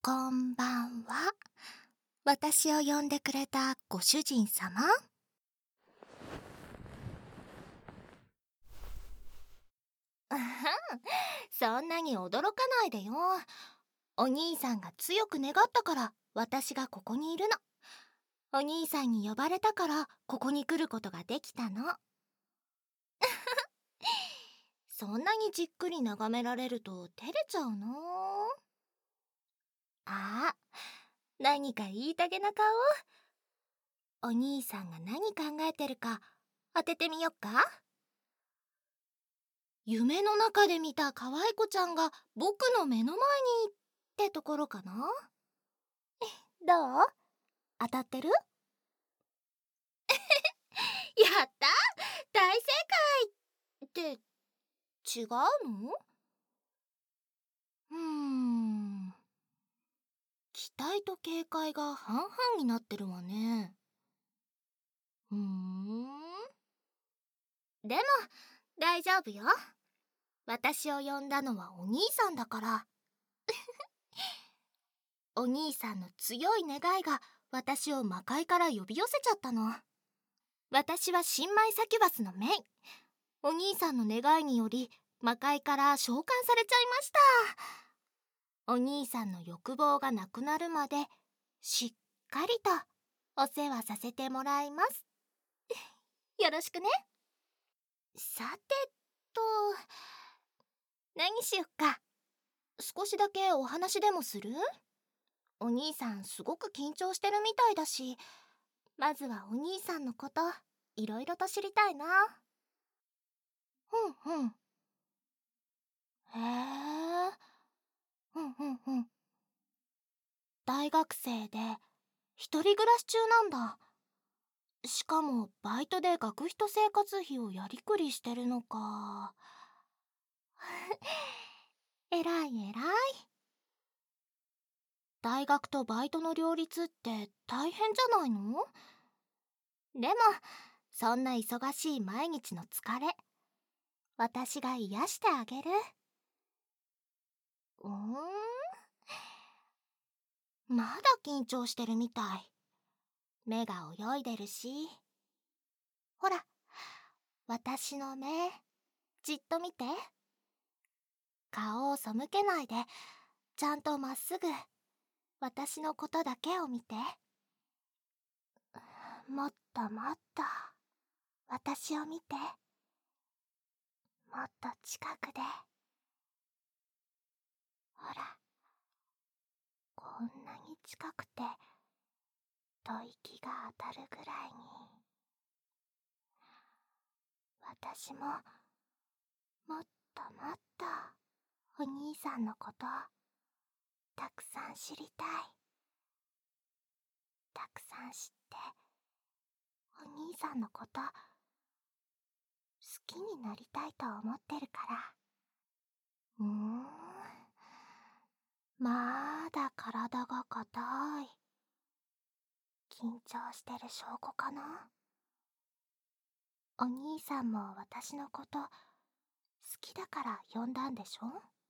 こんばんは。私を呼んでくれたご主人様。うふん、そんなに驚かないでよ。お兄さんが強く願ったから私がここにいるの。お兄さんに呼ばれたからここに来ることができたの。そんなにじっくり眺められると照れちゃうの。あ、何か言いたげな顔。お兄さんが何考えてるか当ててみよっか。夢の中で見た可愛い子ちゃんが僕の目の前にってところかな。どう？当たってる？やった！大正解！って違うの？期待と警戒が半々になってるわね。でも大丈夫よ。私を呼んだのはお兄さんだから。お兄さんの強い願いが私を魔界から呼び寄せちゃったの。私は新米サキュバスのメイ。お兄さんの願いにより魔界から召喚されちゃいました。お兄さんの欲望がなくなるまでしっかりとお世話させてもらいます。よろしくね。さてと、何しよっか。少しだけお話でもする？お兄さんすごく緊張してるみたいだし、まずはお兄さんのこといろいろと知りたいな。うんうん。へえ。うんうんうん。大学生で一人暮らし中なんだ。しかもバイトで学費と生活費をやりくりしてるのか。えらいえらい。大学とバイトの両立って大変じゃないの？でもそんな忙しい毎日の疲れ、私が癒してあげる。まだ緊張してるみたい。目が泳いでるし。ほら、私の目、じっと見て。顔を背けないで、ちゃんとまっすぐ、私のことだけを見て。もっともっと、私を見て。もっと近くで。ほら、こんなに近くて、吐息が当たるぐらいに。私も、もっともっと、お兄さんのこと、たくさん知りたい。たくさん知って、お兄さんのこと、好きになりたいと思ってるから。まだ体が硬い。緊張してる証拠かな？お兄さんも私のこと好きだから呼んだんでしょ？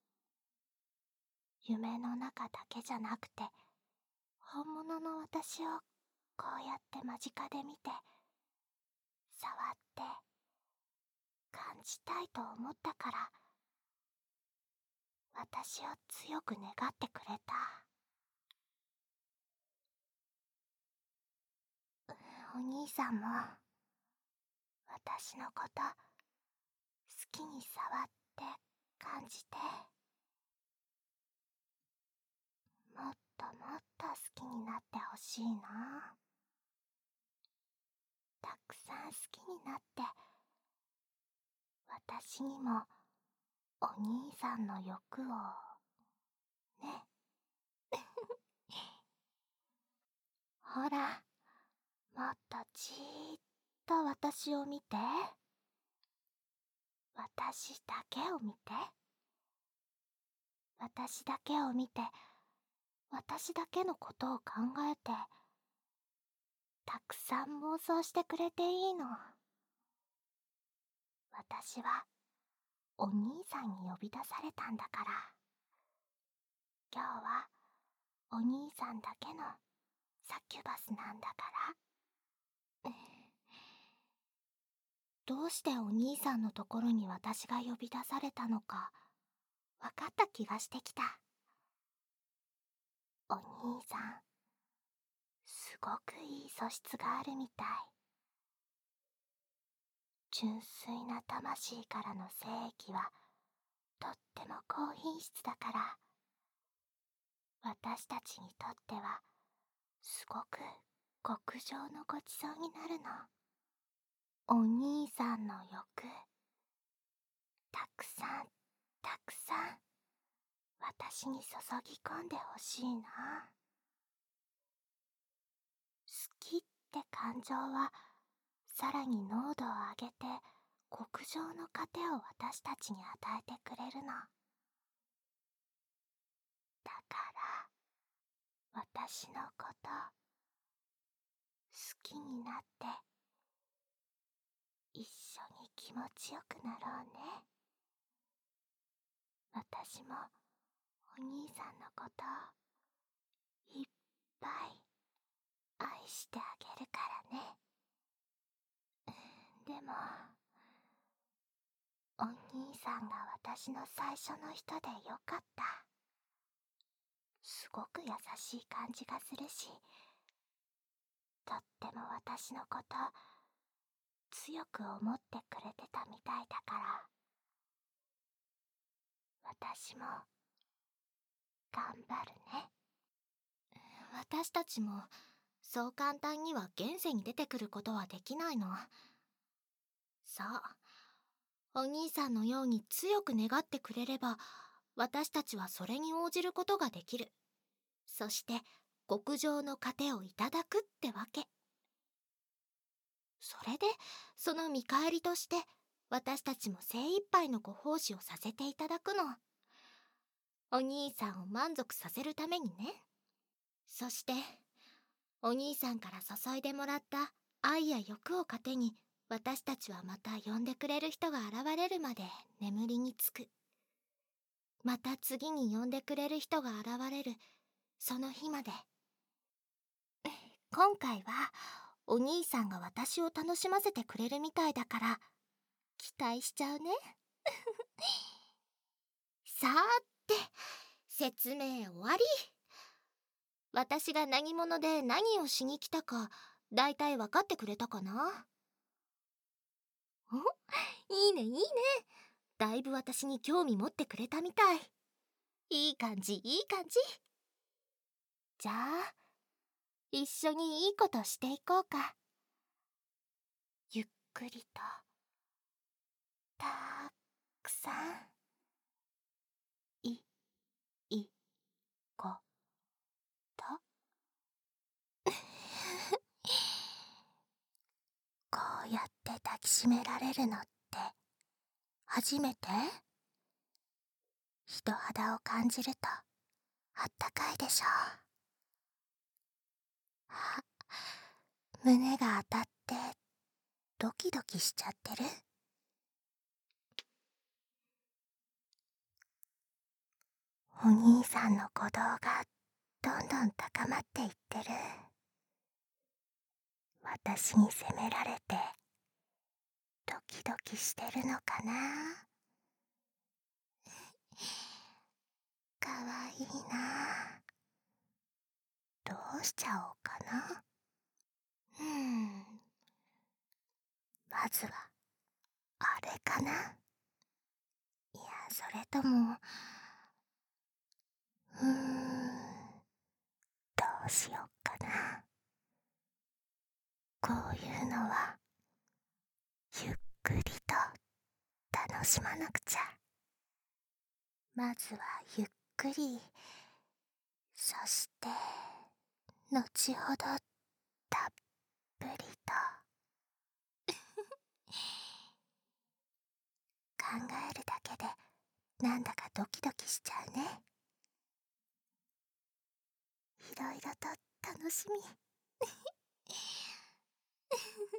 夢の中だけじゃなくて、本物の私をこうやって間近で見て、触って感じたいと思ったから、私を強く願ってくれた。お兄さんも私のこと好きに触って感じて、もっともっと好きになってほしいな。たくさん好きになって、私にもお兄さんの欲をね。ほら、もっとじーっと私を見て。私だけを見て。私だけを見て、私だけのことを考えて、たくさん妄想してくれていいの。私はお兄さんに呼び出されたんだから。今日はお兄さんだけのサキュバスなんだから。どうしてお兄さんのところに私が呼び出されたのか分かった気がしてきた。お兄さん、すごくいい素質があるみたい。純粋な魂からの精液はとっても高品質だから、私たちにとってはすごく極上のごちそうになるの。お兄さんの欲、たくさんたくさん私に注ぎ込んでほしいな。好きって感情はさらに濃度を上げて極上の糧を私たちに与えてくれるの。だから私のこと好きになって一緒に気持ちよくなろうね。私もお兄さんのこといっぱい愛してあげるからね。でもお兄さんが私の最初の人でよかった。すごく優しい感じがするし、とっても私のこと強く思ってくれてたみたいだから、私も頑張るね。私たちもそう簡単には現世に出てくることはできないの。そう、お兄さんのように強く願ってくれれば、私たちはそれに応じることができる。そして極上の糧をいただくってわけ。それでその見返りとして私たちも精一杯のご奉仕をさせていただくの。お兄さんを満足させるためにね。そしてお兄さんから注いでもらった愛や欲を糧に、私たちはまた呼んでくれる人が現れるまで眠りにつく。また次に呼んでくれる人が現れるその日まで。今回はお兄さんが私を楽しませてくれるみたいだから期待しちゃうね。さーて、説明終わり。私が何者で何をしに来たかだいたい分かってくれたかな？お、いいねいいね。だいぶ私に興味持ってくれたみたい。いい感じいい感じ。じゃあ一緒にいいことしていこうか。ゆっくりとたくさんいことこうやって抱きしめられるのって初めて？人肌を感じるとあったかいでしょ。あ、胸が当たってドキドキしちゃってる？お兄さんの鼓動がどんどん高まっていってる。私に責められてドキドキしてるのかな。かわいいな。どうしちゃおうかな。まずはあれかな。いや、それともどうしようかな。こういうのはゆっくりと楽しまなくちゃ。まずはゆっくり、そして後ほどたっぷりと考えるだけでなんだかドキドキしちゃうね。いろいろと楽しみ。